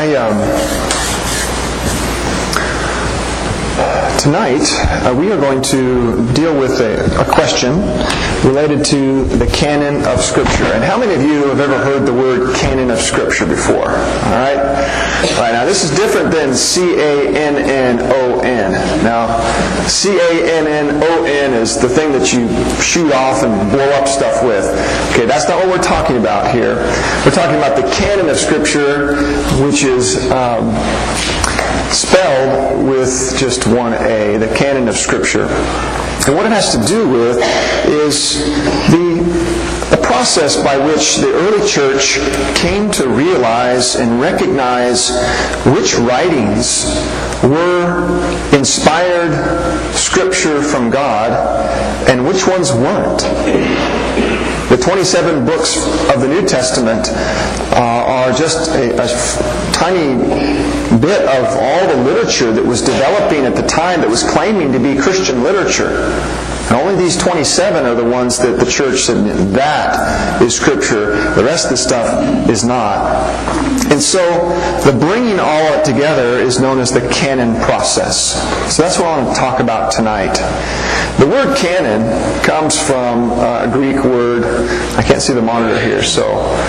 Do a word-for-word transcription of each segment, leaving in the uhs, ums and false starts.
I um, tonight uh, we are going to deal with a, a question related to the canon of Scripture. And how many of you have ever heard the word canon of Scripture before? All right. All right. Now this is different than C A N N O N. Now C A N N O N is the thing that you shoot off and blow up stuff with. Okay, that's not what we're talking about here. We're talking about the canon of Scripture, which is um, spelled with just one A, the canon of Scripture. And what it has to do with is the, the process by which the early church came to realize and recognize which writings were inspired Scripture from God and which ones weren't. The twenty-seven books of the New Testament uh, are just a, a tiny bit of all the literature that was developing at the time that was claiming to be Christian literature. And only these twenty-seven are the ones that the church said, that is Scripture. The rest of the stuff is not. And so the bringing all it together is known as the canon process. So that's what I want to talk about tonight. The word canon comes from uh, a Greek word. I can't see the monitor here, so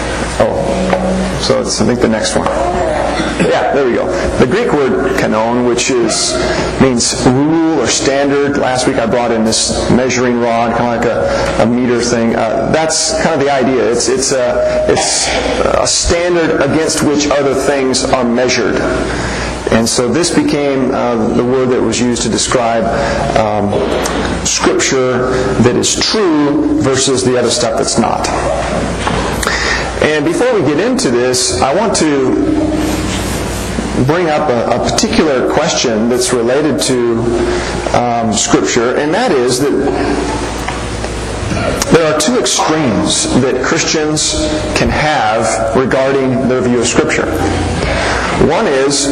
oh, so it's I think the next one. Yeah, there we go. The Greek word kanon, which is means rule or standard. Last week I brought in this measuring rod, kind of like a, a meter thing. Uh, that's kind of the idea. It's it's a it's a standard against which other things are measured. And so this became uh, the word that was used to describe um, Scripture that is true versus the other stuff that's not. And before we get into this, I want to bring up a, a particular question that's related to um, Scripture, and that is that there are two extremes that Christians can have regarding their view of Scripture. One is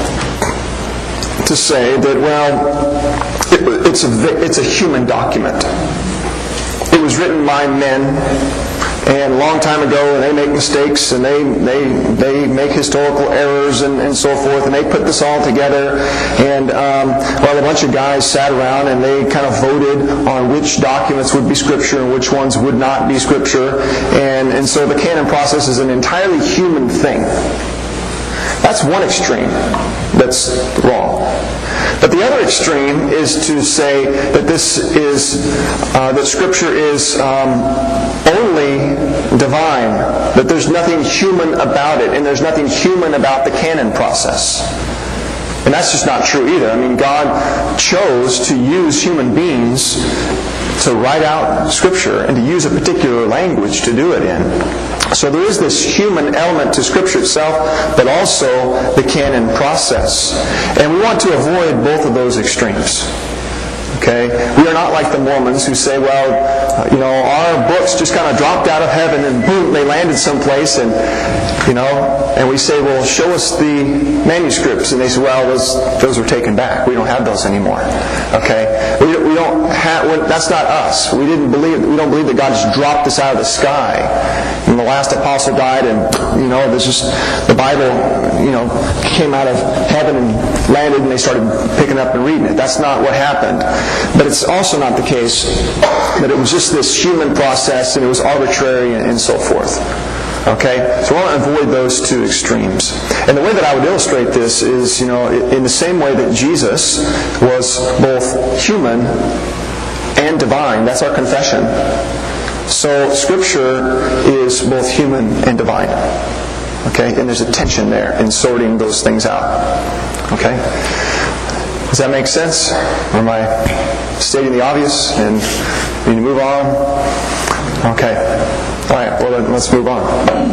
to say that, well, it, it's a it's a human document. It was written by men, and a long time ago, and they make mistakes, and they they, they make historical errors, and, and so forth, and they put this all together, and um, well, a bunch of guys sat around, and they kind of voted on which documents would be Scripture and which ones would not be Scripture, and, and so the canon process is an entirely human thing. That's one extreme that's wrong. But the other extreme is to say that this is uh, that Scripture is um, only divine, that there's nothing human about it, and there's nothing human about the canon process. And that's just not true either. I mean, God chose to use human beings to write out Scripture and to use a particular language to do it in. So there is this human element to Scripture itself, but also the canon process. And we want to avoid both of those extremes. Okay? We are not like the Mormons who say, well, you know, our books just kind of dropped out of heaven and boom, they landed someplace, and, you know, and we say, well, show us the manuscripts. And they say, well, those those were taken back. We don't have those anymore. Okay? We, we don't have, that's not us. We didn't believe, we don't believe that God just dropped this out of the sky. And the last apostle died, and, you know, this just, the Bible, you know, came out of heaven and landed, and they started picking up and reading it. That's not what happened. But it's also not the case that it was just this human process and it was arbitrary and, and so forth. Okay? So I want to avoid those two extremes. And the way that I would illustrate this is, you know, in the same way that Jesus was both human and divine. That's our confession. So Scripture is both human and divine. Okay? And there's a tension there in sorting those things out. Okay? Does that make sense? Or am I stating the obvious and we need to move on? Okay. All right, well then let's move on.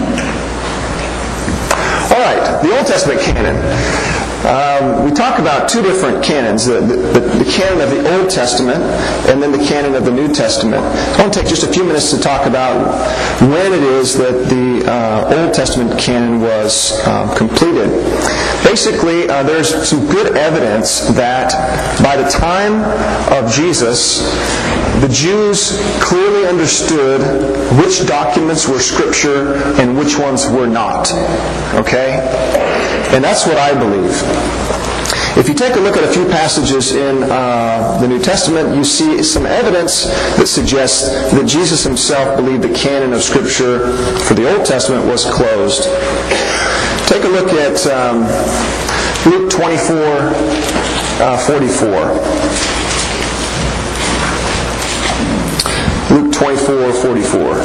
All right, the Old Testament canon. Um, we talk about two different canons, the, the, the canon of the Old Testament and then the canon of the New Testament. I want to take just a few minutes to talk about when it is that the uh, Old Testament canon was um, completed. Basically, uh, there's some good evidence that by the time of Jesus, the Jews clearly understood which documents were Scripture and which ones were not. Okay? And that's what I believe. If you take a look at a few passages in uh, the New Testament, you see some evidence that suggests that Jesus himself believed the canon of Scripture for the Old Testament was closed. Take a look at um, Luke twenty-four, forty-four. Luke twenty-four, forty-four.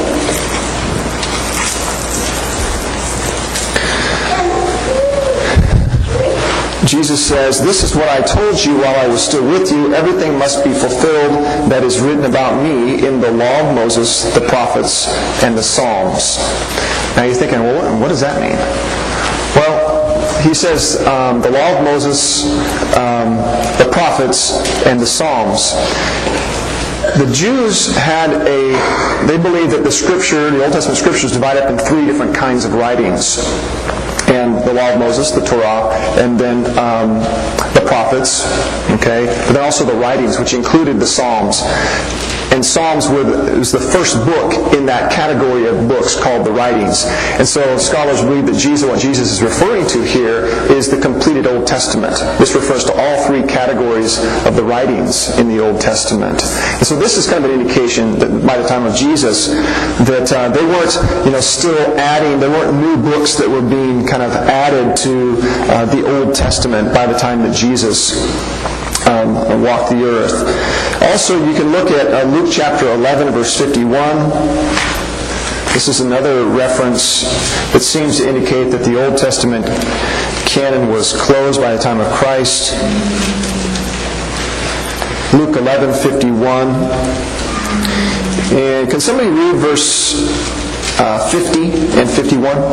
Jesus says, "This is what I told you while I was still with you. Everything must be fulfilled that is written about me in the law of Moses, the prophets, and the Psalms." Now you're thinking, well, what does that mean? Well, he says um, the law of Moses, um, the prophets, and the Psalms. The Jews had a, they believed that the Scripture, the Old Testament Scripture, is divided up in three different kinds of writings. And the law of Moses, the Torah, and then um, the prophets, okay? But then also the writings, which included the Psalms. And Psalms were the, was the first book in that category of books called the writings. And so scholars believe that Jesus, what Jesus is referring to here is the completed Old Testament. This refers to all three categories of the writings in the Old Testament. And so this is kind of an indication that by the time of Jesus, that uh, they weren't, you know, still adding, there weren't new books that were being kind of added to uh, the Old Testament by the time that Jesus Um, walk the earth. Also, you can look at uh, Luke chapter eleven, verse fifty-one. This is another reference that seems to indicate that the Old Testament canon was closed by the time of Christ. Luke eleven, fifty-one. And can somebody read verse uh, fifty and fifty-one?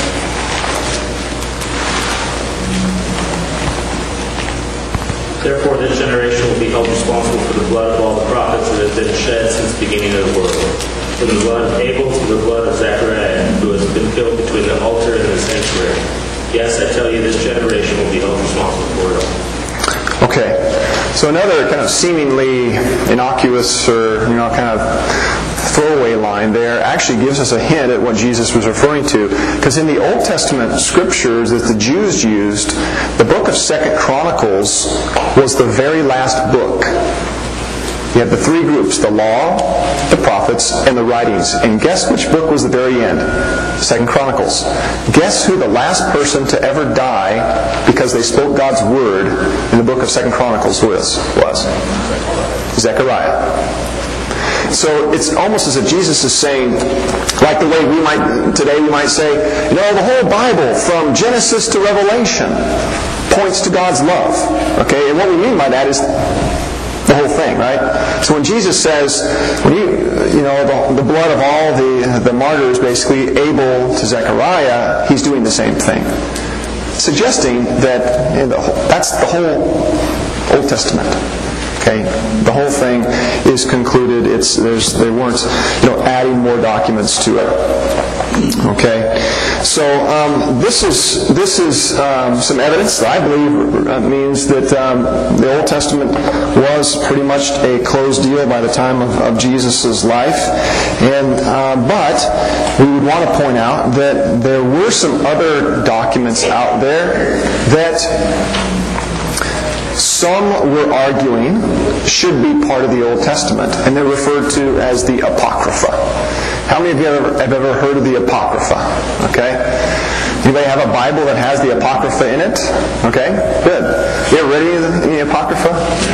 Therefore this generation will be held responsible for the blood of all the prophets that have been shed since the beginning of the world. From the blood of Abel to the blood of Zechariah, who has been killed between the altar and the sanctuary. Yes, I tell you, this generation will be held responsible for it all. Okay. So another kind of seemingly innocuous or, you know, kind of throwaway line there actually gives us a hint at what Jesus was referring to. Because in the Old Testament scriptures that the Jews used, the book of Second Chronicles was the very last book. You had the three groups, the law, the prophets, and the writings. And guess which book was the very end? Second Chronicles. Guess who the last person to ever die because they spoke God's word in the book of Second Chronicles was? was? Zechariah. So it's almost as if Jesus is saying, like the way we might, today we might say, you know, the whole Bible from Genesis to Revelation points to God's love. Okay? And what we mean by that is the whole thing, right? So when Jesus says, when you, you know, the, the blood of all the, the martyrs, basically, Abel to Zechariah, he's doing the same thing. Suggesting that you know, that's the whole Old Testament. Okay, the whole thing is concluded. It's there's they weren't you know adding more documents to it. Okay, so um, this is this is um, some evidence that I believe means that um, the Old Testament was pretty much a closed deal by the time of, of Jesus' life. And uh, but we would want to point out that there were some other documents out there that some were arguing should be part of the Old Testament, and they're referred to as the Apocrypha. How many of you have ever, have ever heard of the Apocrypha? Okay? Anybody have a Bible that has the Apocrypha in it? Okay? Good. You ever read any of the, any Apocrypha?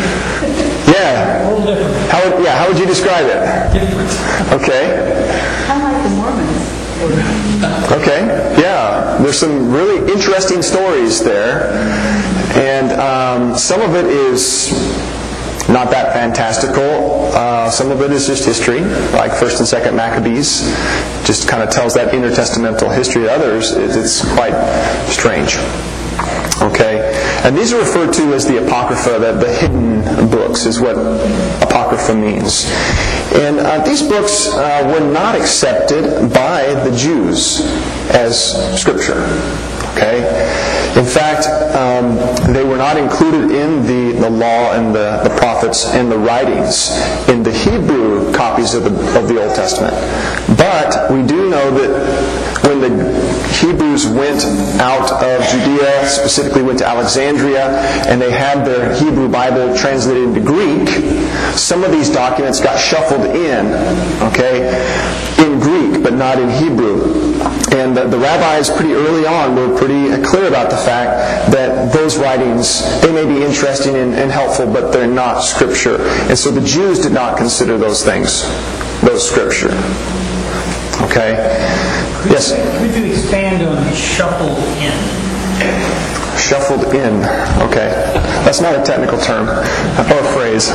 Yeah. How would, yeah, how would you describe it? Different. Okay. Kind of like the Mormons. Okay, yeah. There's some really interesting stories there. And um, some of it is not that fantastical. Uh, some of it is just history, like First and Second Maccabees. Just kind of tells that intertestamental history. Others, it's quite strange. Okay, and these are referred to as the Apocrypha, the, the hidden books is what Apocrypha means. And uh, these books uh, were not accepted by the Jews as Scripture. Okay? In fact, um, they were not included in the, the law and the, the prophets and the writings in the Hebrew copies of the, of the Old Testament. But we do know that when the Hebrews went out of Judea, specifically went to Alexandria, and they had their Hebrew Bible translated into Greek, some of these documents got shuffled in, okay, in Greek, but not in Hebrew. And the, the rabbis pretty early on were pretty clear about the fact that those writings, they may be interesting and, and helpful, but they're not Scripture. And so the Jews did not consider those things, those Scripture. Okay? Yes? Could you expand on shuffled in? Shuffled in. Okay. That's not a technical term or a phrase.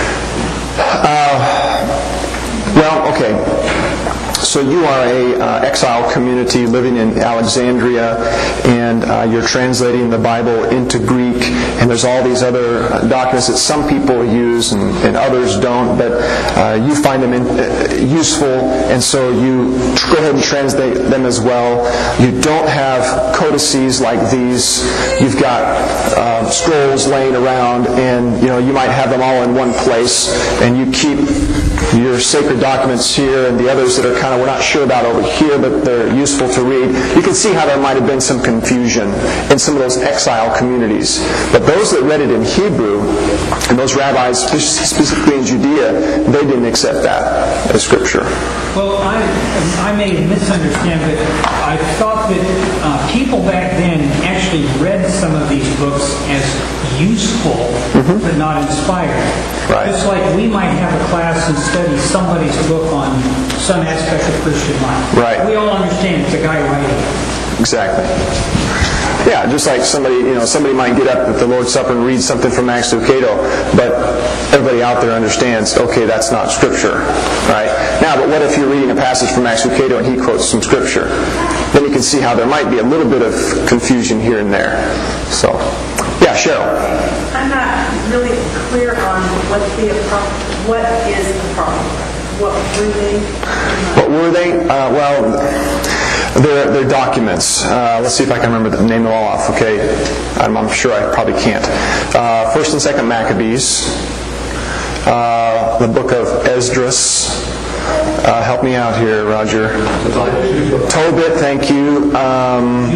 Uh, well, okay. So you are a uh, exile community living in Alexandria, and uh, you're translating the Bible into Greek, and there's all these other documents that some people use and, and others don't, but uh, you find them in, uh, useful, and so you go ahead and translate them as well. You don't have codices like these. You've got uh, scrolls laying around, and you know you might have them all in one place, and you keep your sacred documents here and the others that are kind of we're not sure about over here, but they're useful to read. You can see how there might have been some confusion in some of those exile communities. But those that read it in Hebrew, and those rabbis specifically in Judea, they didn't accept that as Scripture. Well, I I may misunderstand, but I thought that uh, people back then actually read some of these books as useful, mm-hmm. but not inspired. Right. Just like we might have a class and study somebody's book on some aspect of Christian life. Right. We all understand it's a guy writing. Exactly. Yeah, just like somebody, you know, somebody might get up at the Lord's Supper and read something from Acts Lucado, but everybody out there understands, okay, that's not Scripture, right? Now, but what if you're reading a passage from Acts Lucado and he quotes some Scripture? Then you can see how there might be a little bit of confusion here and there. So, yeah, Cheryl. I'm not really clear on what the what is the problem. What were they? What were they? Uh, well, they're, they're documents. Uh, let's see if I can remember the name them all off. Okay, I'm, I'm sure I probably can't. Uh, First and Second Maccabees, uh, the book of Esdras. Uh, help me out here, Roger. Tobit, thank you. Um,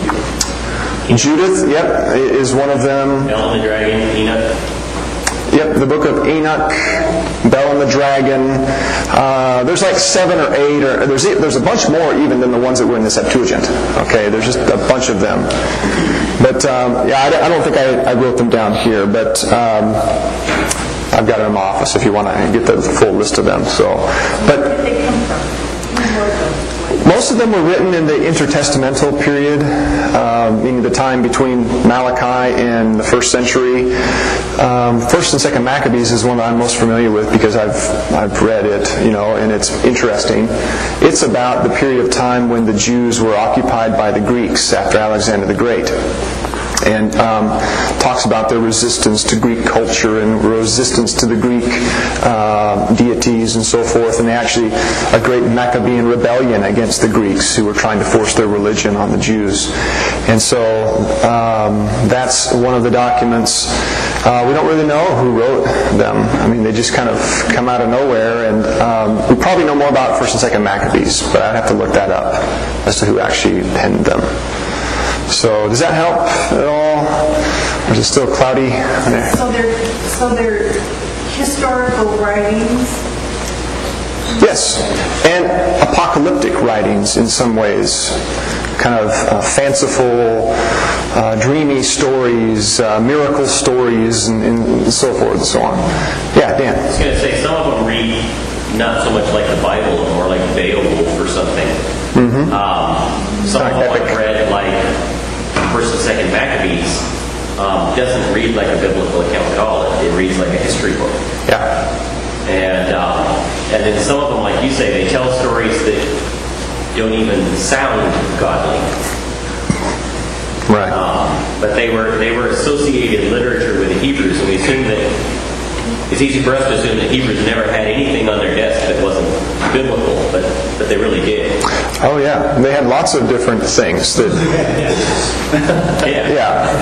Judith, yep, is one of them. Bell and the Dragon, Enoch. Yep, the book of Enoch, Bell and the Dragon. Uh, there's like seven or eight, or there's there's a bunch more even than the ones that were in the Septuagint. Okay, there's just a bunch of them. But um, yeah, I, I don't think I, I wrote them down here, but um, I've got them in my office if you want to get the full list of them. So, but. Where did they come from? Who were those? Most of them were written in the intertestamental period, uh, meaning the time between Malachi and the first century. Um, First and Second Maccabees is one that I'm most familiar with because I've I've read it, you know, and it's interesting. It's about the period of time when the Jews were occupied by the Greeks after Alexander the Great. And um, talks about their resistance to Greek culture and resistance to the Greek uh, deities and so forth. And they actually, a great Maccabean rebellion against the Greeks who were trying to force their religion on the Jews. And so um, that's one of the documents. Uh, we don't really know who wrote them. I mean, they just kind of come out of nowhere. And um, we probably know more about First and Second Maccabees, but I'd have to look that up as to who actually penned them. So does that help at all? Or is it still cloudy? So they're so they're historical writings. Yes, and apocalyptic writings in some ways. Kind of uh, fanciful, uh, dreamy stories, uh, miracle stories, and, and so forth and so on. Yeah, Dan. I was going to say, some of them read not so much like the Bible, but more like Beowulf or something. Mm-hmm. Um, some of them I've read like First and Second Maccabees um, doesn't read like a biblical account at all. It, it reads like a history book. Yeah. And um, and then some of them, like you say, they tell stories that don't even sound godly. Right. Um, but they were they were associated literature with the Hebrews, and we assume that it's easy for us to assume that Hebrews never had anything on their desk that wasn't biblical, but but they really did. Oh yeah, they had lots of different things that. Yeah.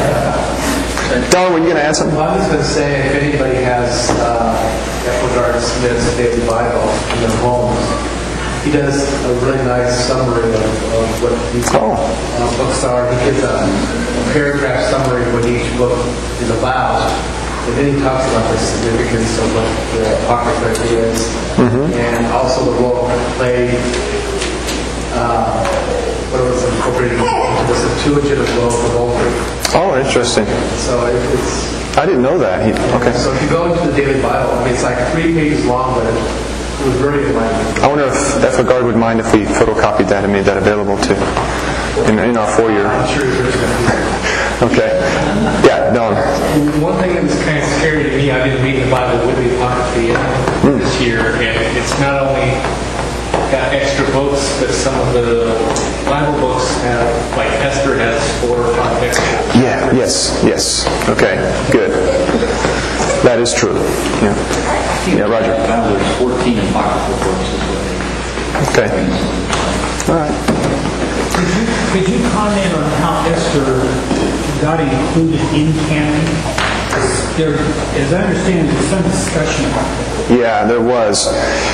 Yeah. Don, were you going to add something? Well, I was going to say, if anybody has uh, Ephelgard Smith's Daily Bible in their homes, he does a really nice summary of, of what these Oh. uh, books are. He gives a, a paragraph summary of what each book is about. And then he talks about the significance of what the Apocrypha is, and also the role played, uh, what was incorporated into the Septuagint as well for both. Oh, interesting. So it, it's I didn't know that. He, okay. so if you go into the Daily Bible, I mean, it's like three pages long, but it, it was very enlightening. I wonder if F. Guard would mind if we photocopied that and made that available too in, in our foyer. I'm sure there's going to be. Okay. Yeah, Don. One thing that was kind of scary to me, I've been reading the Bible with the Apocrypha this year, and it's not only got extra books, but some of the Bible books have, like Esther has four or five extra. Yeah, yes, yes. Okay, good. That is true. Yeah. Yeah, Roger. Bible, there's fourteen apocryphal books is what they... Okay. All right. Could you, could you comment on how Esther got included in canon? There, as I understand, there's some discussion about that. Yeah, there was.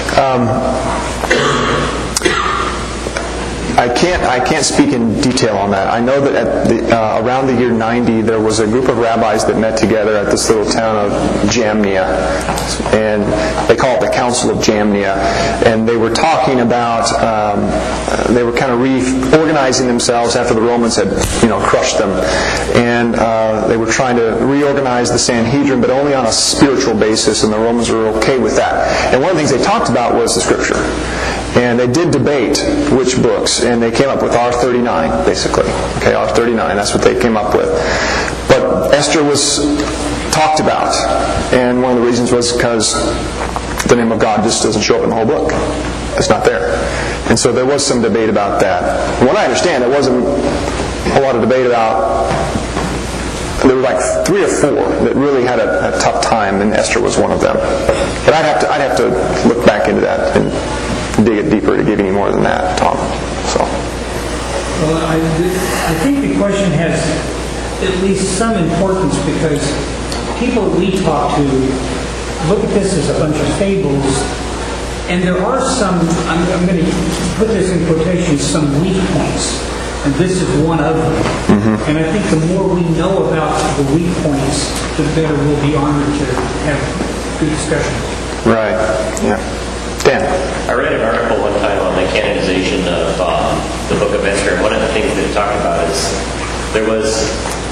Um, I can't. I can't speak in detail on that. I know that at the, uh, around the year ninety, there was a group of rabbis that met together at this little town of Jamnia, and they call it the Council of Jamnia. And they were talking about. Um, they were kind of reorganizing themselves after the Romans had, you know, crushed them, and uh, they were trying to reorganize the Sanhedrin, but only on a spiritual basis. And the Romans were okay with that. And one of the things they talked about was the Scripture. And they did debate which books, and they came up with R thirty-nine, basically. Okay, R thirty-nine, that's what they came up with. But Esther was talked about, and one of the reasons was because the name of God just doesn't show up in the whole book. It's not there. And so there was some debate about that. From what I understand, there wasn't a whole lot of debate about... There were like three or four that really had a, a tough time, and Esther was one of them. But I'd have to, I'd have to look back into that and dig it deeper to give any more than that, Tom. So. Well, I, I think the question has at least some importance because people we talk to look at this as a bunch of fables, and there are some, I'm, I'm going to put this in quotations, some weak points, and this is one of them. Mm-hmm. And I think the more we know about the weak points, the better we'll be honored to have good discussions. Right, yeah. Dan. I read an article one time on the canonization of um, the Book of Esther, and one of the things that it talked about is there was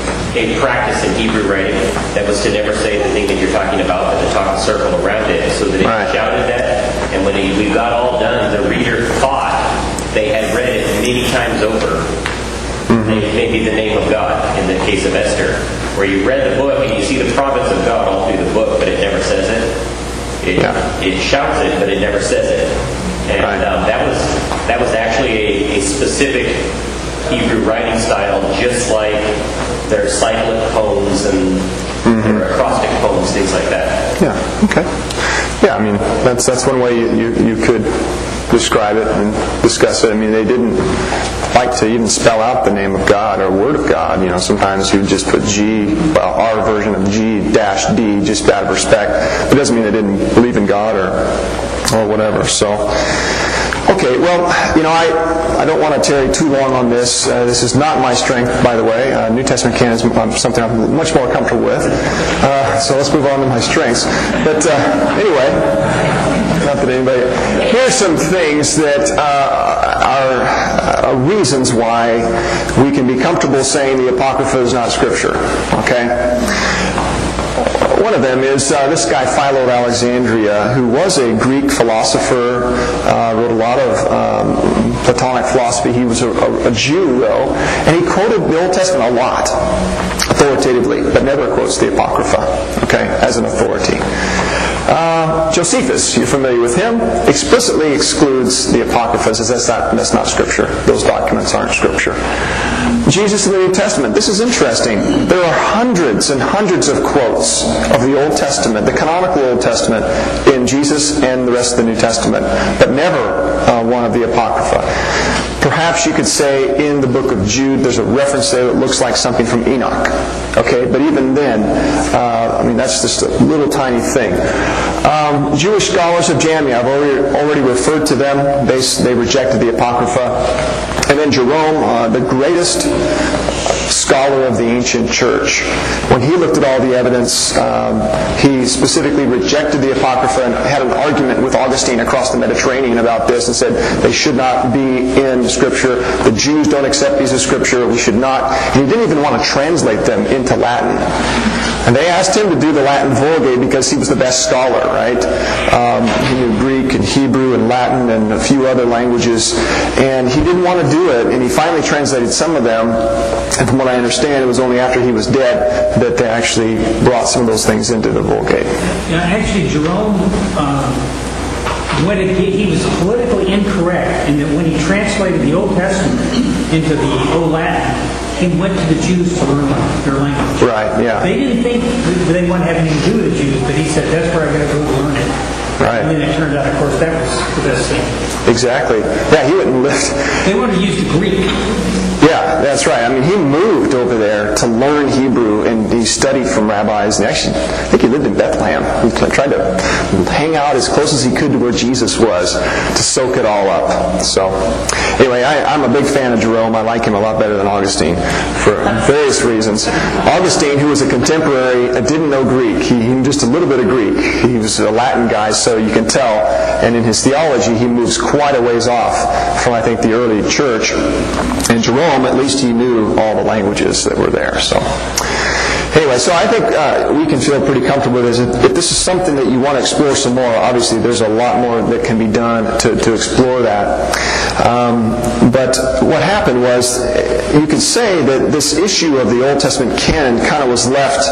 a practice in Hebrew writing that was to never say the thing that you're talking about, but to talk a circle around it, so that it right. shouted that, and when it, we got all done, the reader thought they had read it many times over. Mm-hmm. Maybe the name of God, in the case of Esther, where you read the book and you see the province of God all through the book, but it never says it. It, yeah. it shouts it, but it never says it. And right. um, that was that was actually a, a specific Hebrew writing style, just like their cyclic poems and mm-hmm. their acrostic poems, things like that. Yeah. Okay. Yeah. I mean, that's that's one way you, you, you could describe it and discuss it. I mean, they didn't like to even spell out the name of God or word of God. You know, sometimes you would just put G, well, our version of G dash D, just out of respect. It doesn't mean they didn't believe in God or or whatever. So, okay, well, you know, I, I don't want to tarry too long on this. Uh, this is not my strength, by the way. Uh, New Testament canon is um, something I'm much more comfortable with. Uh, so let's move on to my strengths. But uh, anyway, not that anybody... Here's some things that uh, are uh, reasons why we can be comfortable saying the Apocrypha is not Scripture. Okay? One of them is uh, this guy Philo of Alexandria, who was a Greek philosopher, uh, wrote a lot of um, Platonic philosophy. He was a, a, a Jew, though, and he quoted the Old Testament a lot, authoritatively, but never quotes the Apocrypha, okay, as an authority. Uh, Josephus, you're familiar with him, explicitly excludes the Apocrypha, says that's not, that's not Scripture. Those documents aren't Scripture. Jesus in the New Testament. This is interesting. There are hundreds and hundreds of quotes of the Old Testament, the canonical Old Testament, in Jesus and the rest of the New Testament, but never uh, one of the Apocrypha. perhaps you could say in the book of Jude, there's a reference there that looks like something from Enoch. Okay, but even then, uh, I mean, that's just a little tiny thing. Um, Jewish scholars of Jamnia, I've already, already referred to them. They, they rejected the Apocrypha. And then Jerome, uh, the greatest scholar of the ancient church, when he looked at all the evidence, um, he specifically rejected the Apocrypha and had an argument with Augustine across the Mediterranean about this and said they should not be in Scripture. The Jews don't accept these as Scripture. We should not. And he didn't even want to translate them into Latin. And they asked him to do the Latin Vulgate because he was the best scholar, right? Um, he knew Greek and Hebrew and Latin and a few other languages. And he didn't want to do it. And he finally translated some of them. And from what I understand, it was only after he was dead that they actually brought some of those things into the Vulgate. Yeah, actually, Jerome, um, when it, he was politically incorrect in that when he translated the Old Testament into the Old Latin, he went to the Jews to learn their language. Right, yeah. They didn't think that they wanted to have anything to do with the Jews, but he said, that's where I got to go learn it. Right. And then it turned out, of course, that was the best thing. Exactly. Yeah, he wouldn't lift. They wanted to use the Greek. Yeah, that's right. I mean, he moved over there to learn Hebrew, and he studied from rabbis. And actually, I think he lived in Bethlehem. He tried to hang out as close as he could to where Jesus was to soak it all up. So, anyway, I, I'm a big fan of Jerome. I like him a lot better than Augustine for various reasons. Augustine, who was a contemporary, didn't know Greek. He, he knew just a little bit of Greek. He was a Latin guy, so you can tell. And in his theology, he moves quite a ways off from, I think, the early church. And Jerome, at least he knew all the languages that were there. So, anyway, so I think uh, we can feel pretty comfortable with this. If this is something that you want to explore some more, obviously there's a lot more that can be done to, to explore that. Um, but what happened was, you could say that this issue of the Old Testament canon kind of was left,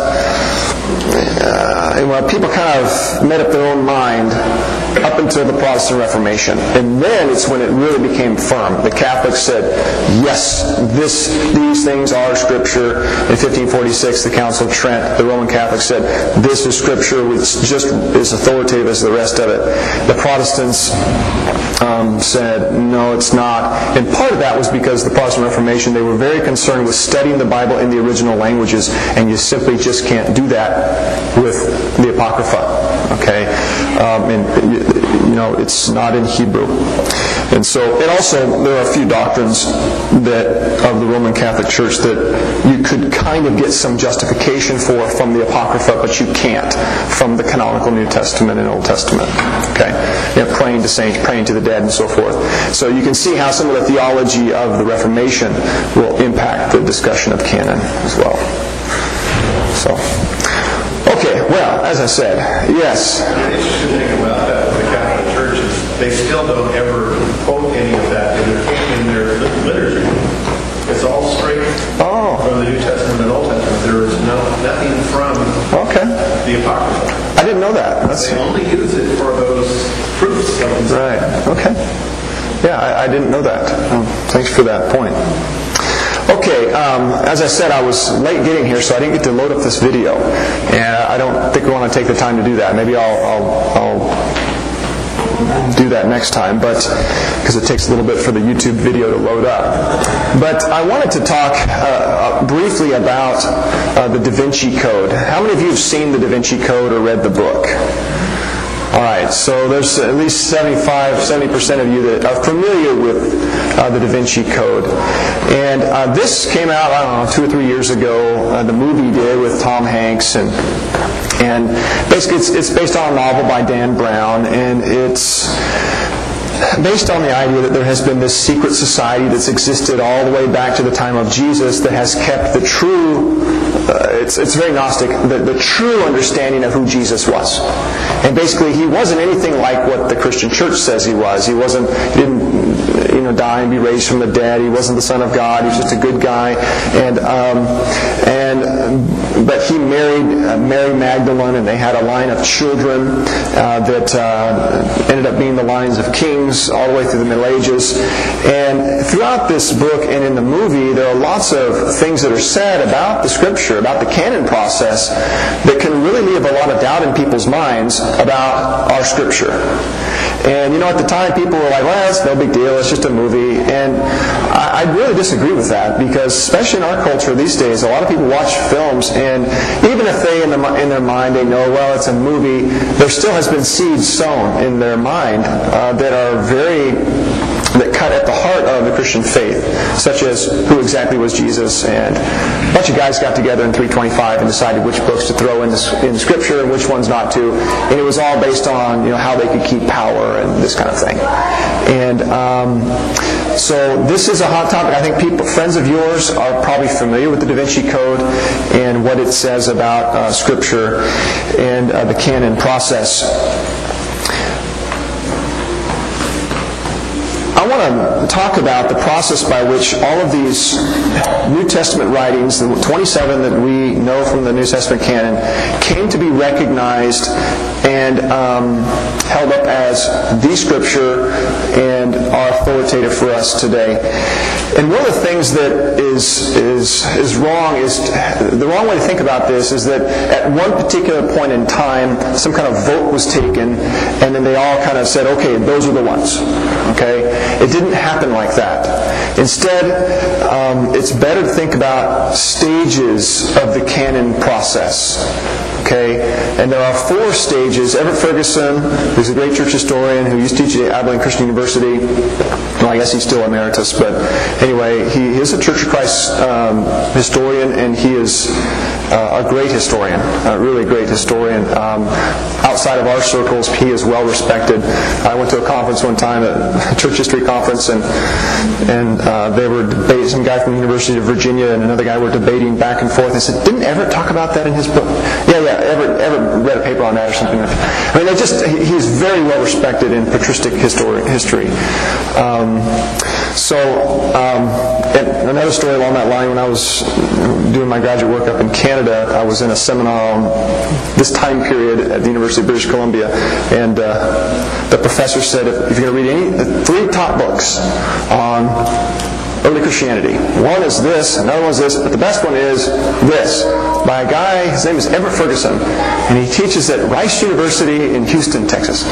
uh, and well, people kind of made up their own mind up until the Protestant Reformation. And then it's when it really became firm. The Catholics said, yes, this, these things are Scripture. In fifteen forty-six, the Council of Trent, the Roman Catholics said, this is Scripture. It's just as authoritative as the rest of it. The Protestants um, said, no, it's not. And part of that was because the Protestant Reformation, they were very concerned with studying the Bible in the original languages, and you simply just can't do that with the Apocrypha. Okay? Um, and, you know, it's not in Hebrew. And so, and also, there are a few doctrines that of the Roman Catholic Church that you could kind of get some justification for from the Apocrypha, but you can't from the canonical New Testament and Old Testament. Okay? You know, praying to saints, praying to the dead, and so forth. So you can see how some of the theology of the Reformation will impact the discussion of canon as well. So, okay, well, as I said, yes. The interesting thing about that with the Catholic Church is they still don't ever quote any of that in their, in their liturgy. It's all straight oh. from the New Testament and Old Testament. There is no nothing from okay. the Apocrypha. I didn't know that. That's... They only use it for those proofs. Right. Okay. Yeah, I, I didn't know that. Um, thanks for that point. Okay, um, as I said, I was late getting here, so I didn't get to load up this video. And I don't think we want to take the time to do that. Maybe I'll, I'll, I'll do that next time, but because it takes a little bit for the YouTube video to load up. But I wanted to talk uh, briefly about uh, the Da Vinci Code. How many of you have seen the Da Vinci Code or read the book? All right, so there's at least seventy-five, seventy percent of you that are familiar with uh, the Da Vinci Code. And uh, this came out, I don't know, two or three years ago. Uh, the movie did with Tom Hanks. And and basically it's, it's based on a novel by Dan Brown. And it's based on the idea that there has been this secret society that's existed all the way back to the time of Jesus that has kept the true, uh, it's, it's very Gnostic, the, the true understanding of who Jesus was. And basically he wasn't anything like what the Christian church says he was. He wasn't, he didn't you know, die and be raised from the dead. He wasn't the Son of God. He was just a good guy. And, um, and but he married uh, Mary Magdalene, and they had a line of children uh, that uh, ended up being the lines of kings all the way through the Middle Ages. And throughout this book and in the movie, there are lots of things that are said about the Scripture, about the canon process, that can really leave a lot of doubt in people's minds about our Scripture. And, you know, at the time, people were like, well, it's no big deal. It's just a movie. And I, I really disagree with that, because especially in our culture these days, a lot of people watch films, and even if they, in, the, in their mind, they know, well, it's a movie, there still has been seeds sown in their mind uh, that are very... that cut at the heart of the Christian faith, such as who exactly was Jesus, and a bunch of guys got together in three twenty-five and decided which books to throw in, the, in Scripture and which ones not to, and it was all based on, you know, how they could keep power and this kind of thing. And um, so this is a hot topic. I think people, friends of yours, are probably familiar with the Da Vinci Code and what it says about uh, Scripture and uh, the canon process. I want to talk about the process by which all of these New Testament writings, the twenty-seven that we know from the New Testament canon, came to be recognized and um, held up as the Scripture and are authoritative for us today. And one of the things that is is is wrong is the wrong way to think about this is that at one particular point in time, some kind of vote was taken, and then they all kind of said, "Okay, those are the ones." Okay, it didn't happen like that. Instead, um, it's better to think about stages of the canon process. Okay, and there are four stages. Everett Ferguson, who's a great church historian who used to teach at Abilene Christian University, well, I guess he's still emeritus, but anyway, he is a Church of Christ um, historian, and he is uh, a great historian, a really great historian. Um, outside of our circles, he is well respected. I went to a conference one time, a church history conference, and and uh, they were debating. Some guy from the University of Virginia and another guy were debating back and forth. I said, "Didn't Everett talk about that in his book?" Yeah, yeah. Everett, Everett read a paper on that or something. I mean, they just he's very well respected in patristic histori- history. Um, so, um, and another story along that line, when I was doing my graduate work up in Canada, I was in a seminar on this time period at the University of British Columbia, and uh, the professor said, if you're going to read any, the three top books on early Christianity. One is this, another one is this, but the best one is this, by a guy, his name is Everett Ferguson, and he teaches at Rice University in Houston, Texas.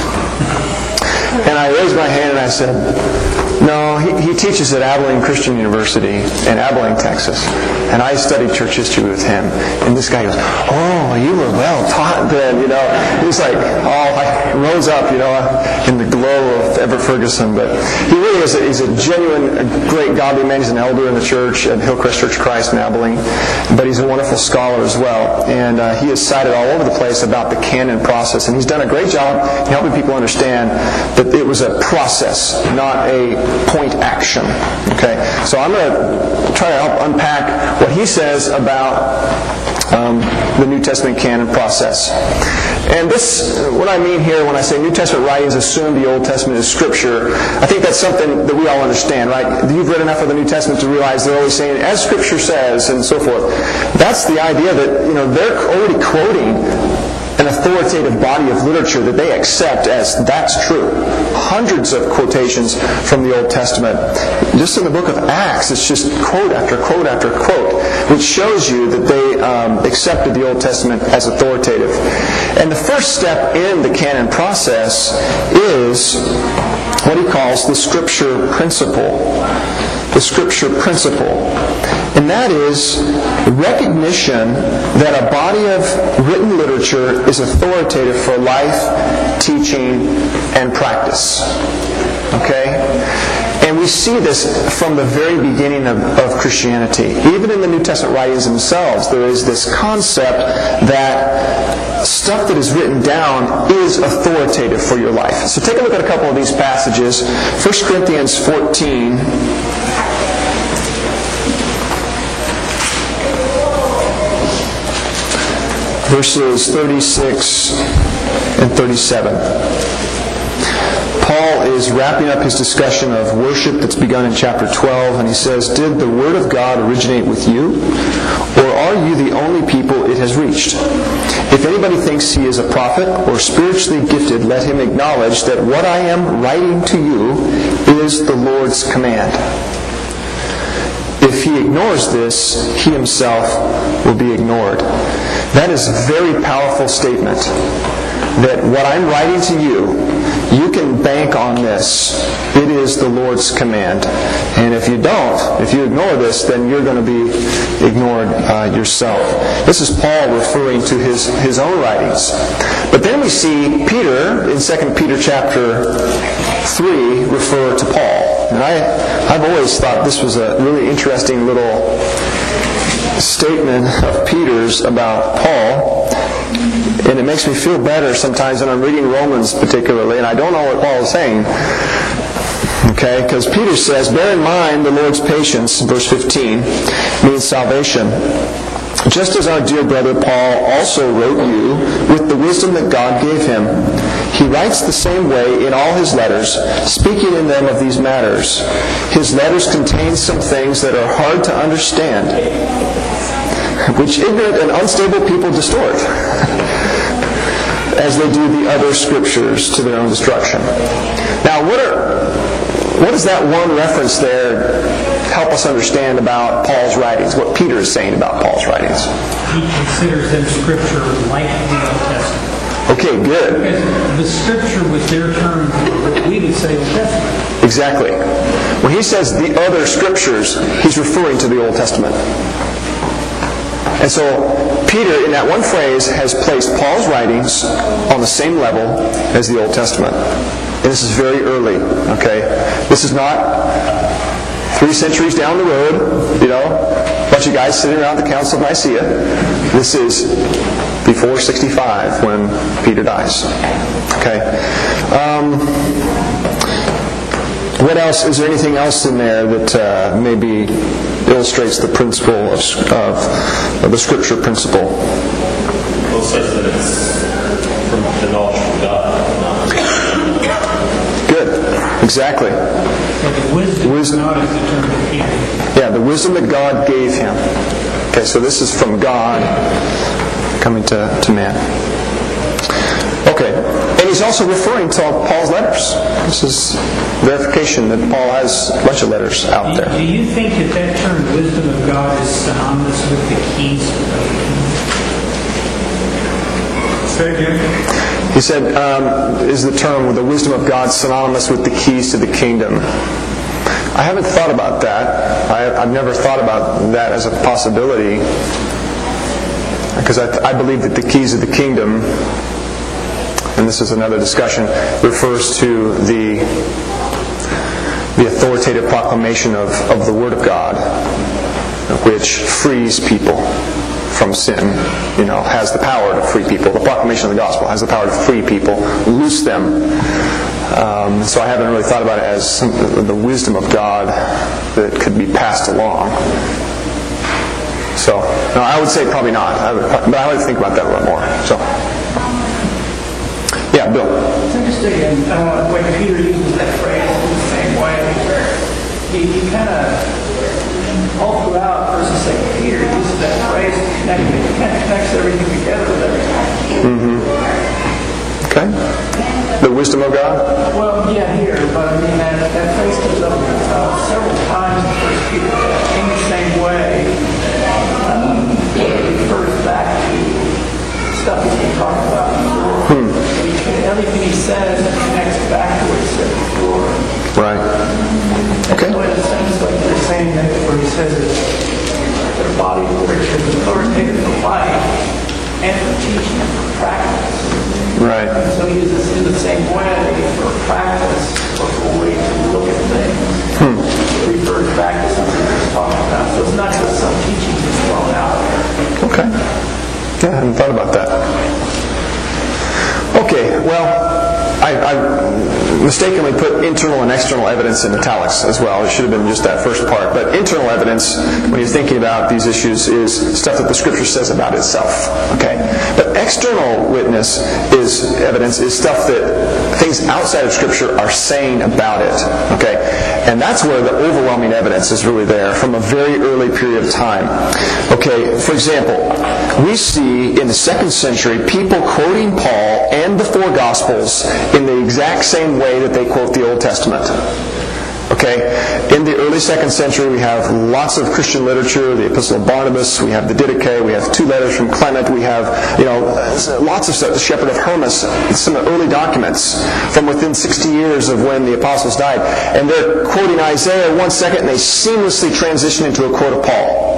And I raised my hand and I said, no, he, he teaches at Abilene Christian University in Abilene, Texas. And I studied church history with him. And this guy goes, oh, you were well taught then, you know. He's like, oh, I rose up, you know, in the glow of Everett Ferguson. But he really is a, he's a genuine, a great godly man. He's an elder in the church at Hillcrest Church of Christ in Abilene. But he's a wonderful scholar as well. And uh, he is cited all over the place about the canon process. And he's done a great job in helping people understand that it was a process, not a point action. Okay, so I'm going to try to help unpack what he says about um, the New Testament canon process. And this, what I mean here when I say New Testament writings assume the Old Testament is Scripture, I think that's something that we all understand, right? You've read enough of the New Testament to realize they're always saying, as Scripture says, and so forth. That's the idea that, you know, they're already quoting an authoritative body of literature that they accept as that's true. Hundreds of quotations from the Old Testament. Just in the book of Acts, it's just quote after quote after quote, which shows you that they um, accepted the Old Testament as authoritative. And the first step in the canon process is what he calls the Scripture principle. The Scripture principle. And that is recognition that a body of written literature is authoritative for life, teaching, and practice. Okay? And we see this from the very beginning of, of Christianity. Even in the New Testament writings themselves, there is this concept that stuff that is written down is authoritative for your life. So take a look at a couple of these passages. First Corinthians fourteen. Verses thirty-six and thirty-seven. Paul is wrapping up his discussion of worship that's begun in chapter twelve, and he says, did the Word of God originate with you? Or are you the only people it has reached? If anybody thinks he is a prophet or spiritually gifted, let him acknowledge that what I am writing to you is the Lord's command. If he ignores this, he himself will be ignored. That is a very powerful statement. That what I'm writing to you you can bank on this. It is the Lord's command. And if you don't, if you ignore this, then you're going to be ignored uh, yourself. This is Paul referring to his, his own writings. But then we see Peter in Second Peter chapter three refer to Paul. And I, I've always thought this was a really interesting little statement of Peter's about Paul. And it makes me feel better sometimes when I'm reading Romans particularly, and I don't know what Paul is saying. Okay, because Peter says, bear in mind the Lord's patience, verse fifteen, means salvation. Just as our dear brother Paul also wrote you with the wisdom that God gave him. He writes the same way in all his letters, speaking in them of these matters. His letters contain some things that are hard to understand, which ignorant and unstable people distort, as they do the other scriptures to their own destruction. Now, what are, what does that one reference there help us understand about Paul's writings, what Peter is saying about Paul's writings? He considers them scripture like the Old Testament. Okay, good. Because the scripture was their term for what we would say Old Testament. Exactly. When he says the other scriptures, he's referring to the Old Testament. And so Peter, in that one phrase, has placed Paul's writings on the same level as the Old Testament. And this is very early, okay? This is not three centuries down the road, you know, a bunch of guys sitting around the Council of Nicaea. This is before sixty-five when Peter dies. Okay. Um, what else? Is there anything else in there that uh, maybe illustrates the principle of, of, of the Scripture principle? Well, it says that it's from the knowledge of God. Good. Exactly. So the wisdom, wisdom of God is the term of Peter. Yeah, the wisdom that God gave him. Okay, so this is from God coming to, to man. Okay, and he's also referring to Paul's letters. This is verification that Paul has a bunch of letters out there. Do you think that that term wisdom of God is synonymous with the keys of Say again? He said, um, is the term the wisdom of God synonymous with the keys to the kingdom? I haven't thought about that. I, I've never thought about that as a possibility. Because I, I believe that the keys of the kingdom, and this is another discussion, refers to the the authoritative proclamation of, of the Word of God, which frees people from sin, you know, has the power to free people. The proclamation of the gospel has the power to free people, loose them. Um, so I haven't really thought about it as some, the wisdom of God that could be passed along. So, no, I would say probably not. I would, but I would think about that a lot more. So, yeah, Bill. It's interesting, and uh, when Peter uses that phrase in the same way, he, he kind of, all throughout First and Second Peter, uses that phrase to connect, it kind of connects everything together with everything. Mm-hmm. Okay. The wisdom of God? Well, yeah, here, but I mean, that, that phrase comes up uh, several times in First Peter in the same way. Um, it refers back to stuff he's been talking about before. Hmm. Everything he says connects back to what he said before. Right. Okay. So it sounds like they're saying that where he says that their body which is authoritative for life and for teaching and for practice. Right. And so he uses in the same way for practice or for a way to look at things. Hmm. It refers back to something he was talking about. So it's not just some teaching that's thrown out there. Okay. Yeah, I hadn't thought about that. Okay, well, I, I mistakenly put internal and external evidence in italics as well. It should have been just that first part. But internal evidence, when you're thinking about these issues, is stuff that the Scripture says about itself. Okay? But external witness is evidence is stuff that things outside of Scripture are saying about it. Okay? And that's where the overwhelming evidence is really there from a very early period of time. Okay, for example, we see in the second century people quoting Paul and the four Gospels in the exact same way that they quote the Old Testament. Okay? In the early second century, we have lots of Christian literature, the Epistle of Barnabas, we have the Didache, we have two letters from Clement, we have, you know, lots of stuff, the Shepherd of Hermas, some early documents from within sixty years of when the apostles died. And they're quoting Isaiah one second, and they seamlessly transition into a quote of Paul.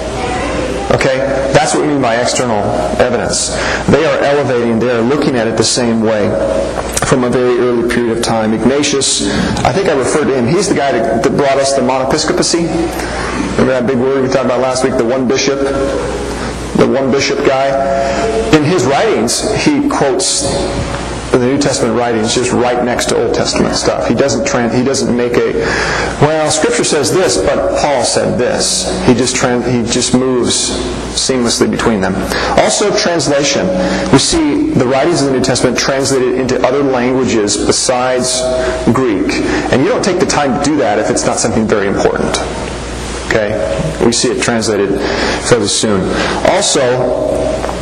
Okay? That's what we mean by external evidence. They are elevating, they are looking at it the same way from a very early period of time. Ignatius, I think I referred to him. He's the guy that, that brought us the monopiscopacy. Remember that big word we talked about last week, the one bishop? The one bishop guy? In his writings, he quotes the New Testament writings just right next to Old Testament stuff. He doesn't trans, he doesn't make a, well, Scripture says this, but Paul said this. He just trans, he just moves seamlessly between them. Also, translation. We see the writings of the New Testament translated into other languages besides Greek, and you don't take the time to do that if it's not something very important. Okay, we see it translated fairly soon. Also,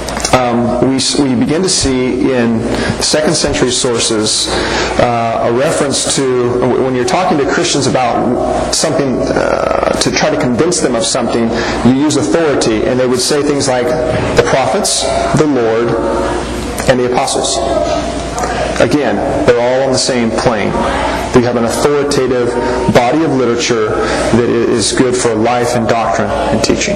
Um, we, we begin to see in second century sources uh, a reference to, when you're talking to Christians about something, uh, to try to convince them of something, you use authority, and they would say things like the prophets, the Lord, and the apostles. Again, they're all on the same plane. We have an authoritative body of literature that is good for life and doctrine and teaching.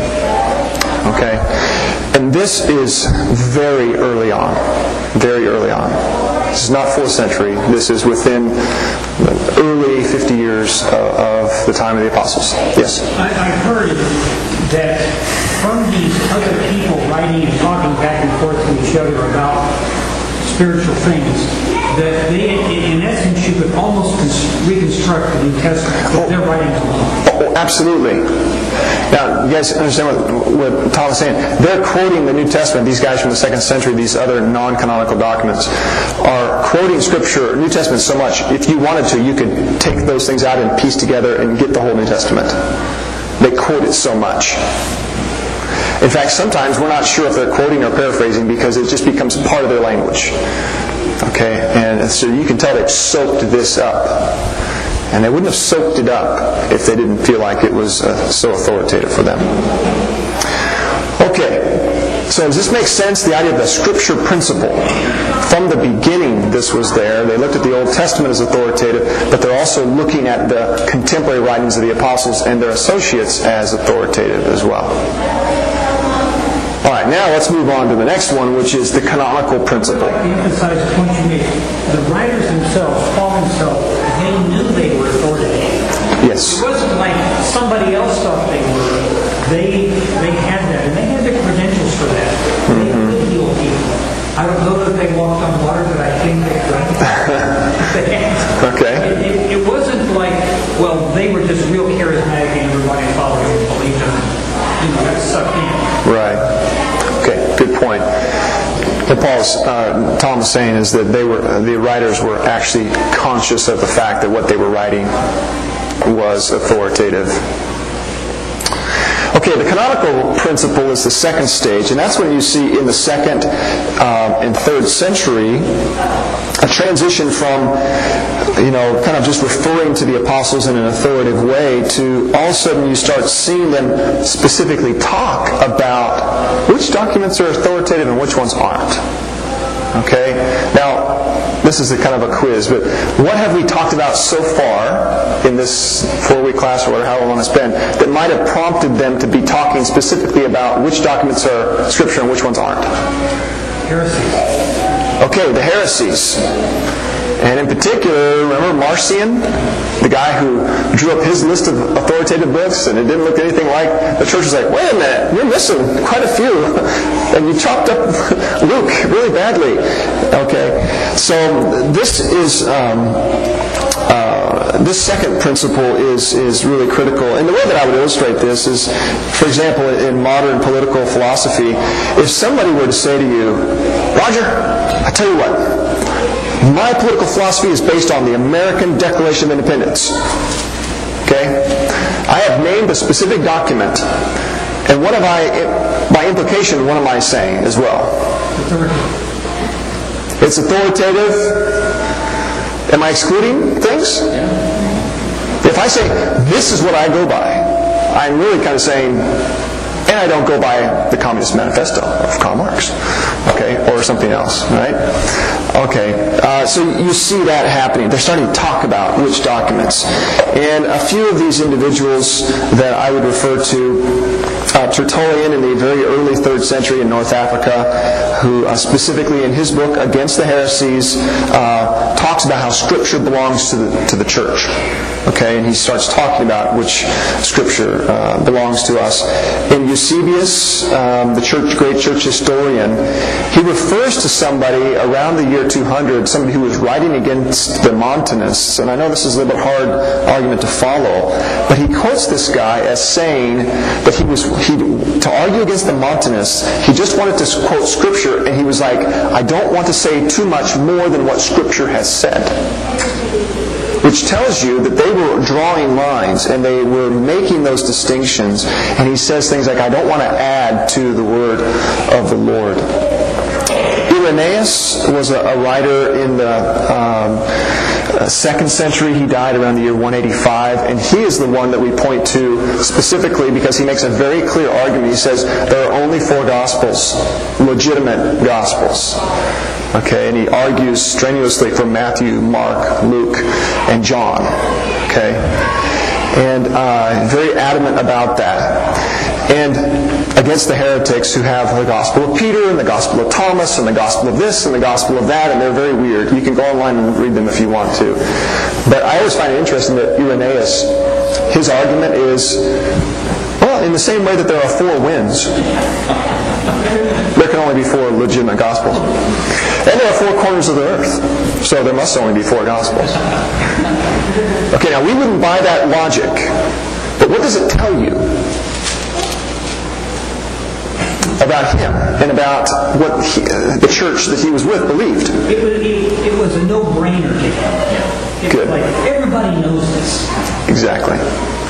Okay? And this is very early on. Very early on. This is not fourth century. This is within the early fifty years of the time of the apostles. Yes? I, I've heard that from these other people writing and talking back and forth to each other about spiritual things, that they, in essence, you could almost reconstruct the New Testament with their writings alone. Oh, absolutely. Now, you guys understand what, what Tom is saying? They're quoting the New Testament. These guys from the second century, these other non-canonical documents, are quoting Scripture, New Testament, so much. If you wanted to, you could take those things out and piece together and get the whole New Testament. They quote it so much. In fact, sometimes we're not sure if they're quoting or paraphrasing because it just becomes part of their language. Okay? And so you can tell they've soaked this up. And they wouldn't have soaked it up if they didn't feel like it was uh, so authoritative for them. Okay, so does this make sense? The idea of the Scripture principle. From the beginning, this was there. They looked at the Old Testament as authoritative, but they're also looking at the contemporary writings of the apostles and their associates as authoritative as well. All right, now let's move on to the next one, which is the canonical principle. I'd like to emphasize the point you made. The writers themselves, Paul himself, they knew they were authoritative. Yes. It wasn't like somebody else thought they were. They they had that, and they had the credentials for that. They could heal people. I don't know that they walked on water, but I think they could. They had. Okay. It, it, it wasn't like, well, they were just real charismatic and everybody followed them and believed them. You know, got sucked in. Right. Okay, good point. What Paul's, uh, Tom is saying is that they were, uh, the writers were actually conscious of the fact that what they were writing was authoritative. Okay, the canonical principle is the second stage, and that's when you see in the second um, and third century a transition from, you know, kind of just referring to the apostles in an authoritative way to all of a sudden you start seeing them specifically talk about which documents are authoritative and which ones aren't. Okay? Now, this is a kind of a quiz, but what have we talked about so far in this four-week class or whatever, however long it's been, that might have prompted them to be talking specifically about which documents are Scripture and which ones aren't? Heresies. Okay, the heresies. And in particular, remember Marcion? The guy who drew up his list of authoritative books, and it didn't look anything like... The church was like, wait a minute, you're missing quite a few. And you chopped up Luke really badly. Okay, so this is... Um, uh, this second principle is, is really critical. And the way that I would illustrate this is, for example, in modern political philosophy, if somebody were to say to you, Roger, I tell you what, my political philosophy is based on the American Declaration of Independence. Okay? I have named a specific document. And what have I, by implication, what am I saying as well? It's authoritative. Am I excluding things? If I say, this is what I go by, I'm really kind of saying, and I don't go by the Communist Manifesto of Karl Marx, okay, or something else, right? Okay, uh, so you see that happening. They're starting to talk about which documents. And a few of these individuals that I would refer to, uh, Tertullian in the very early third century in North Africa, who uh, specifically in his book, Against the Heresies, uh, talks about how Scripture belongs to the, to the church. Okay, and he starts talking about which Scripture uh, belongs to us. In Eusebius, um, the church, great church historian, he refers to somebody around the year two hundred, somebody who was writing against the Montanists. And I know this is a little bit hard argument to follow, but he quotes this guy as saying that he was he to argue against the Montanists, he just wanted to quote Scripture, and he was like, I don't want to say too much more than what Scripture has said. Which tells you that they were drawing lines and they were making those distinctions. And he says things like, I don't want to add to the word of the Lord. Irenaeus was a, a writer in the um, uh, second century. He died around the year one eighty-five. And he is the one that we point to specifically because he makes a very clear argument. He says there are only four Gospels, legitimate Gospels. Okay, and he argues strenuously for Matthew, Mark, Luke, and John. Okay, and uh, very adamant about that. And against the heretics who have the Gospel of Peter and the Gospel of Thomas and the Gospel of this and the Gospel of that, and they're very weird. You can go online and read them if you want to. But I always find it interesting that Irenaeus, his argument is, well, in the same way that there are four winds, there can only be four legitimate Gospels. And there are four corners of the earth, so there must only be four Gospels. Okay, now we wouldn't buy that logic, but what does it tell you about him and about what he, the church that he was with believed? It was, it, it was a no-brainer to him. It Good. Was like, everybody knows this. Exactly.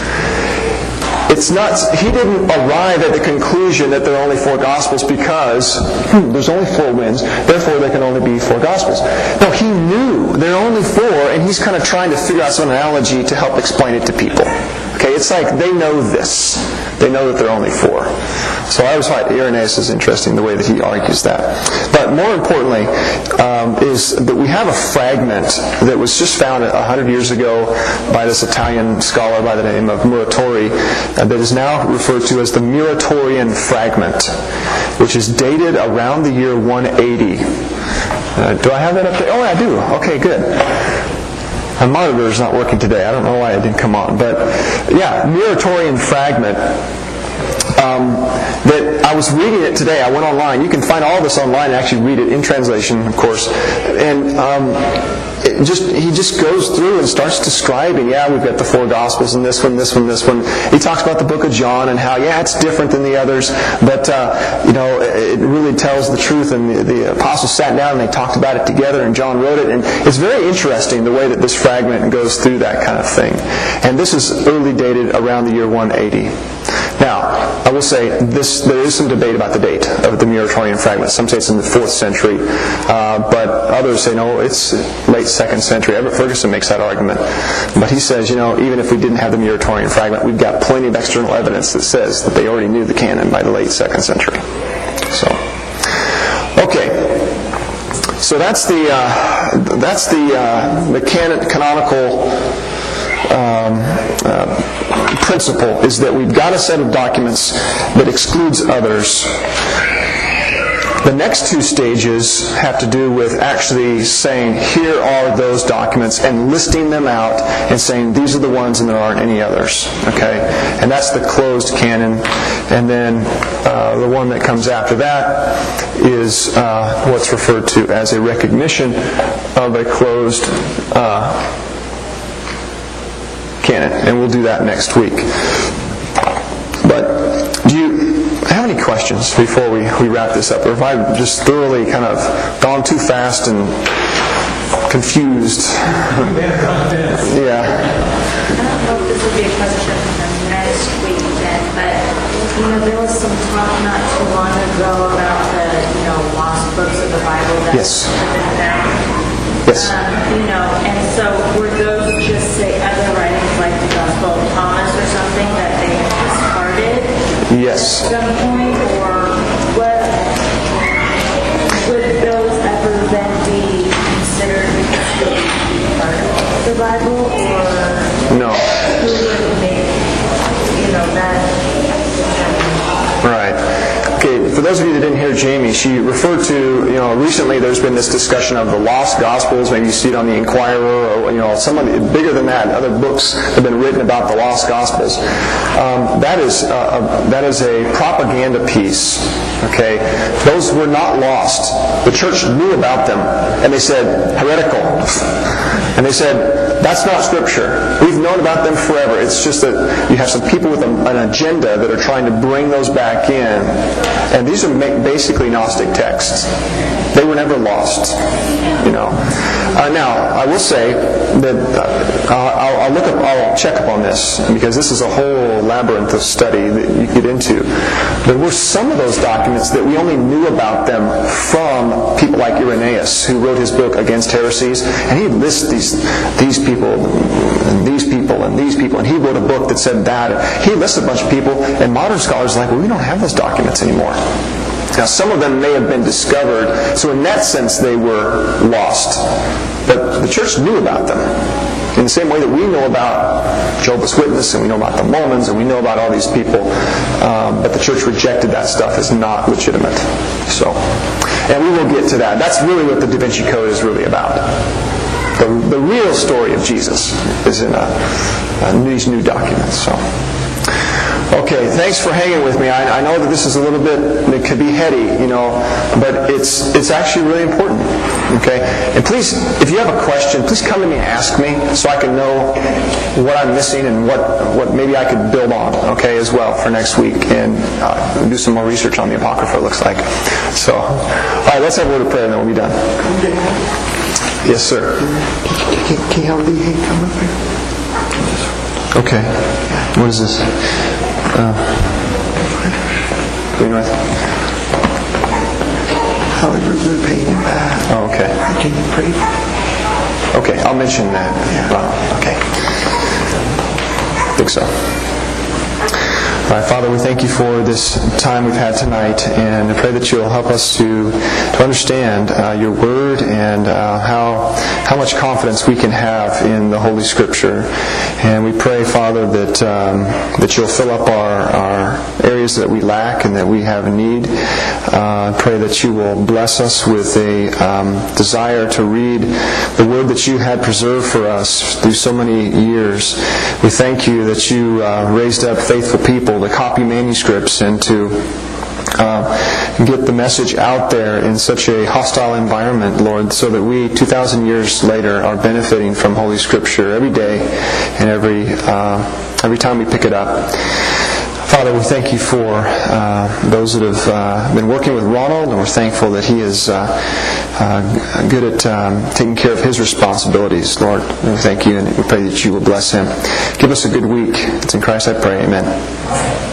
It's not, he didn't arrive at the conclusion that there are only four Gospels because hmm, there's only four winds, therefore there can only be four Gospels. No, he knew there are only four, and he's kind of trying to figure out some analogy to help explain it to people. Okay, it's like they know this. They know that there are only four. So I always find Irenaeus is interesting, the way that he argues that. But more importantly, um, is that we have a fragment that was just found a hundred years ago by this Italian scholar by the name of Muratori, uh, that is now referred to as the Muratorian fragment, which is dated around the year one eighty. Uh, do I have that up there? Oh, I do. Okay, good. My monitor is not working today. I don't know why it didn't come on. But yeah, Muratorian fragment. Um, that I was reading it today. I went online. You can find all this online and actually read it in translation, of course. And um, it just he just goes through and starts describing, yeah, we've got the four Gospels and this one, this one, this one. He talks about the book of John and how, yeah, it's different than the others, but, uh, you know, it really tells the truth. And the, the apostles sat down and they talked about it together, and John wrote it. And it's very interesting the way that this fragment goes through that kind of thing. And this is early dated around the year one eighty. Now, I will say this: there is some debate about the date of the Muratorian fragment. Some say it's in the fourth century, uh, but others say no, it's late second century. Everett Ferguson makes that argument, but he says, you know, even if we didn't have the Muratorian fragment, we've got plenty of external evidence that says that they already knew the canon by the late second century. So, okay, so that's the uh, that's the uh, the canon canonical. Um, uh, principle is that we've got a set of documents that excludes others. The next two stages have to do with actually saying, here are those documents, and listing them out and saying, these are the ones and there aren't any others. Okay? And that's the closed canon. And then uh, the one that comes after that is uh, what's referred to as a recognition of a closed uh canon, and we'll do that next week. But do you have any questions before we, we wrap this up? Or have I just thoroughly kind of gone too fast and confused? Yeah. I don't know if this will be a question for next week then, but you know, there was some talk not too long ago about the, you know, lost books of the Bible that Yes. have been found. Yes. Um, you know, and so were those just say other writings like the Yes. At some point, or what would those ever then be considered part of the Bible, or No. who would make, you know, that? Right. Okay, for those of you that didn't hear Jamie, she referred to, you know, recently there's been this discussion of the lost Gospels. Maybe you see it on the Inquirer, or, you know, some of the, bigger than that, other books have been written about the lost Gospels. Um, that is uh, a, that is a propaganda piece. Okay, those were not lost. The church knew about them, and they said heretical, and they said that's not Scripture. We've known about them forever. It's just that you have some people with a, an agenda that are trying to bring those back in. And these are basically Gnostic texts. They were never lost. You know. Uh, now, I will say that uh, I'll, I'll look up, I'll check up on this, because this is a whole labyrinth of study that you get into. There were some of those documents that we only knew about them from people like Irenaeus, who wrote his book Against Heresies, and he lists these these people, and these people, and these people, and he wrote a book that said that. He lists a bunch of people, and modern scholars are like, well, we don't have those documents anymore. Now, some of them may have been discovered, so in that sense they were lost. But the church knew about them. In the same way that we know about Jehovah's Witness, and we know about the Mormons, and we know about all these people. Um, but the church rejected that stuff as not legitimate. So, and we will get to that. That's really what the Da Vinci Code is really about. The, the real story of Jesus is in a, a, these new documents. So. Okay, thanks for hanging with me. I, I know that this is a little bit, it could be heady, you know, but it's it's actually really important. Okay? And please, if you have a question, please come to me and ask me so I can know what I'm missing and what, what maybe I could build on, okay, as well for next week, and uh, do some more research on the Apocrypha, it looks like. So, all right, let's have a word of prayer and then we'll be done. Yes, sir. Can, can you have Lee Hank come up here? Okay. What is this? Uh, How we were paying him back. Oh, okay. Can you pray for him? Okay, I'll mention that. Yeah. Wow, okay. I think so. All right, Father, we thank you for this time we've had tonight, and I pray that you'll help us to to understand uh, your Word and uh, how how much confidence we can have in the Holy Scripture. And we pray, Father, that um, that you'll fill up our, our areas that we lack and that we have a need. Uh, I pray that you will bless us with a um, desire to read the Word that you had preserved for us through so many years. We thank you that you uh, raised up faithful people to copy manuscripts and to uh, get the message out there in such a hostile environment, Lord, so that we, two thousand years later, are benefiting from Holy Scripture every day and every uh, every time we pick it up. Father, we thank you for uh, those that have uh, been working with Ronald, and we're thankful that he is uh, uh, good at um, taking care of his responsibilities, Lord. And we thank you, and we pray that you will bless him. Give us a good week. It's in Christ I pray. Amen.